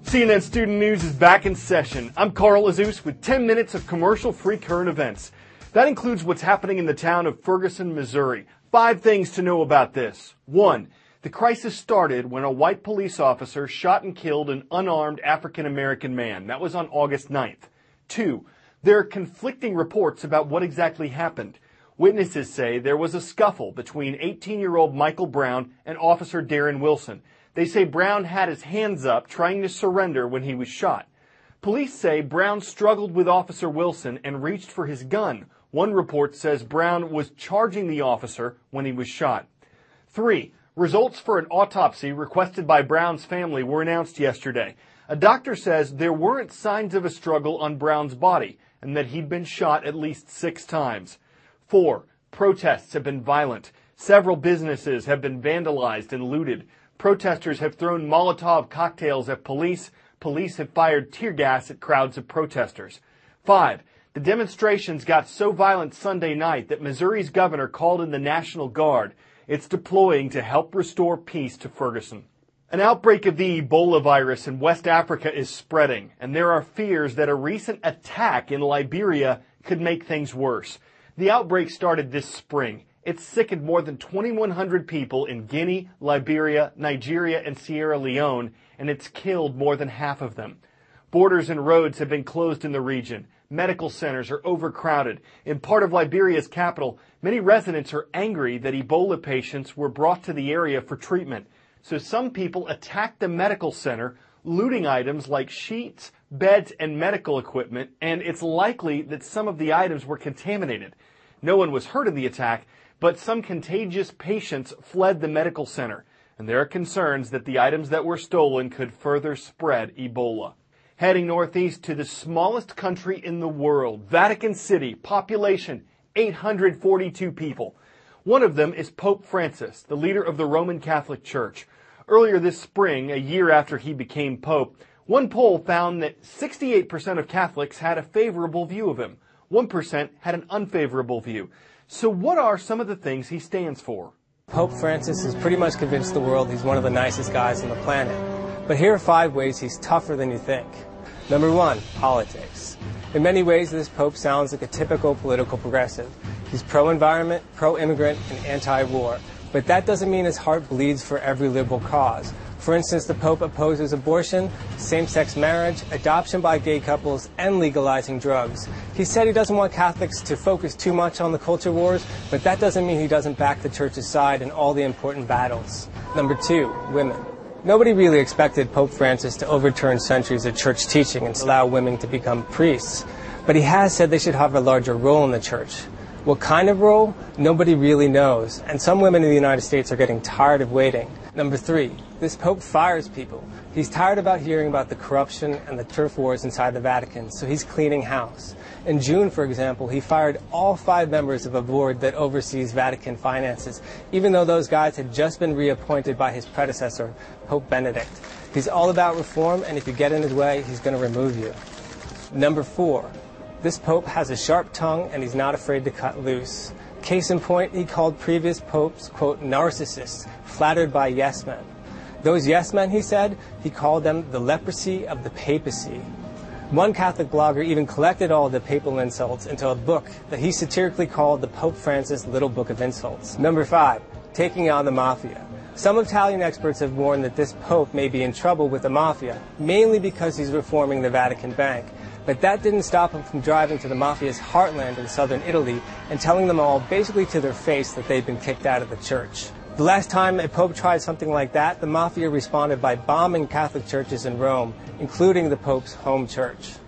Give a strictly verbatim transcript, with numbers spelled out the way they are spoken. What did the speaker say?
C N N Student News is back in session. I'm Carl Azus with ten minutes of commercial-free current events. That includes what's happening in the town of Ferguson, Missouri. Five things to know about this. One, the crisis started when a white police officer shot and killed an unarmed African-American man. That was on August ninth. Two, there are conflicting reports about what exactly happened. Witnesses say there was a scuffle between eighteen-year-old Michael Brown and Officer Darren Wilson. They say Brown had his hands up trying to surrender when he was shot. Police say Brown struggled with Officer Wilson and reached for his gun. One report says Brown was charging the officer when he was shot. Three, results for an autopsy requested by Brown's family were announced yesterday. A doctor says there weren't signs of a struggle on Brown's body and that he'd been shot at least six times. Four, protests have been violent. Several businesses have been vandalized and looted. Protesters have thrown Molotov cocktails at police. Police have fired tear gas at crowds of protesters. Five, the demonstrations got so violent Sunday night that Missouri's governor called in the National Guard. It's deploying to help restore peace to Ferguson. An outbreak of the Ebola virus in West Africa is spreading, and there are fears that a recent attack in Liberia could make things worse. The outbreak started this spring. It's sickened more than twenty-one hundred people in Guinea, Liberia, Nigeria, and Sierra Leone, and it's killed more than half of them. Borders and roads have been closed in the region. Medical centers are overcrowded. In part of Liberia's capital, many residents are angry that Ebola patients were brought to the area for treatment. So some people attacked the medical center, looting items like sheets, beds, and medical equipment, and it's likely that some of the items were contaminated. No one was hurt in the attack, but some contagious patients fled the medical center, and there are concerns that the items that were stolen could further spread Ebola. Heading northeast to the smallest country in the world, Vatican City, population eight hundred forty-two people. One of them is Pope Francis, the leader of the Roman Catholic Church. Earlier this spring, a year after he became Pope, one poll found that sixty-eight percent of Catholics had a favorable view of him. one percent had an unfavorable view. So what are some of the things he stands for? Pope Francis has pretty much convinced the world he's one of the nicest guys on the planet. But here are five ways he's tougher than you think. Number one, politics. In many ways, this Pope sounds like a typical political progressive. He's pro-environment, pro-immigrant, and anti-war. But that doesn't mean his heart bleeds for every liberal cause. For instance, the Pope opposes abortion, same-sex marriage, adoption by gay couples, and legalizing drugs. He said he doesn't want Catholics to focus too much on the culture wars, but that doesn't mean he doesn't back the Church's side in all the important battles. Number two, women. Nobody really expected Pope Francis to overturn centuries of church teaching and allow women to become priests. But he has said they should have a larger role in the church. What kind of role? Nobody really knows, and some women in the United States are getting tired of waiting. Number three, this Pope fires people. He's tired about hearing about the corruption and the turf wars inside the Vatican, so he's cleaning house. In June, for example, he fired all five members of a board that oversees Vatican finances, even though those guys had just been reappointed by his predecessor, Pope Benedict. He's all about reform, and if you get in his way, he's going to remove you. Number four, this Pope has a sharp tongue, and he's not afraid to cut loose. Case in point, he called previous popes, quote, narcissists, flattered by yes men. Those yes men, he said, he called them the leprosy of the papacy. One Catholic blogger even collected all of the papal insults into a book that he satirically called the Pope Francis Little Book of Insults. Number five, taking on the mafia. Some Italian experts have warned that this Pope may be in trouble with the mafia, mainly because he's reforming the Vatican Bank. But that didn't stop him from driving to the mafia's heartland in southern Italy and telling them all basically to their face that they'd been kicked out of the church. The last time a pope tried something like that, the mafia responded by bombing Catholic churches in Rome, including the Pope's home church.